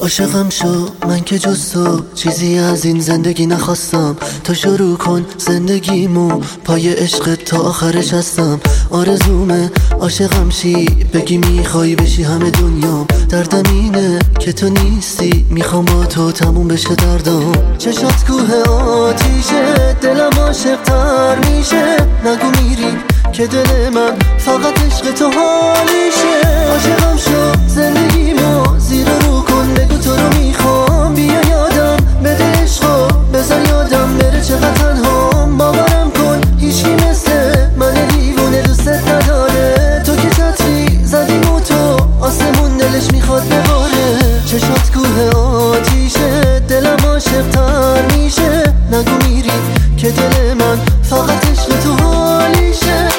عاشقم شو من که جز تو چیزی از این زندگی نخواستم. تو شروع کن زندگیمو پای عشق تا آخرش هستم. آرزومه عاشقم شی بگی میخوای بشی همه دنیا. دردم اینه که تو نیستی میخوام با تو تموم بشه دردم. چشات کوه آتیشه دلم عاشق تر میشه. نگو میری که دل من فقط عشق تو حالیشه. عاشقم شو زندگیمو زیر رو کن بگو تو رو میخوام. بیا یادم بده عشقو بذار یادم بره چقدر تنهام. باورم کن هیچی مثل من دیوونه دوست نداره. تو که چتری زدیم و تو آسمون دلش میخواد بباره. چشات کوه آتیشه دلم عاشق تر میشه. نگو میری که دل من فقط عشق تو حالیشه.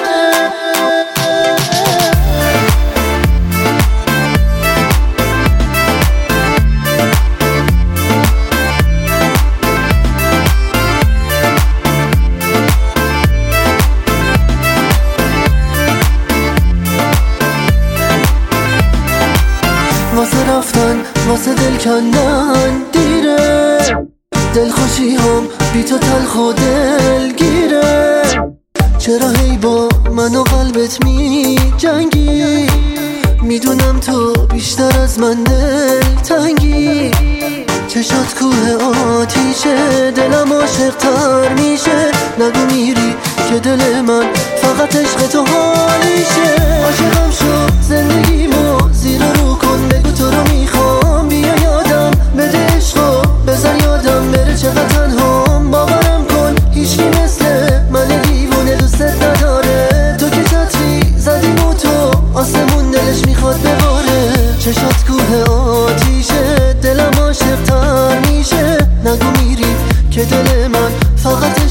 واسه رفتن واسه دل کندن دیره. دلخوشی هم بی تو تلخ و دلگیره. چرا هی با من و قلبت می جنگی؟ میدونم تو بیشتر از من دل تنگی. چشات کوه آتیشه دلم عاشق تر میشه. نگو میری که دل من فقط عشق تو حالیشه. عاشقم شو زندگیمو زیر رو کن بگو تو رو میخوام. بیا یادم بده عشقو بذار یادم بره چقدر تنهام. باورم کن هیچی مثل من دیوونه دوست نداره. تو که چتری زدیم و تو آسمون دلش میخواد بباره. چشات کوه آتیشه دلم عاشق تر میشه. نگو میری که دل من فقط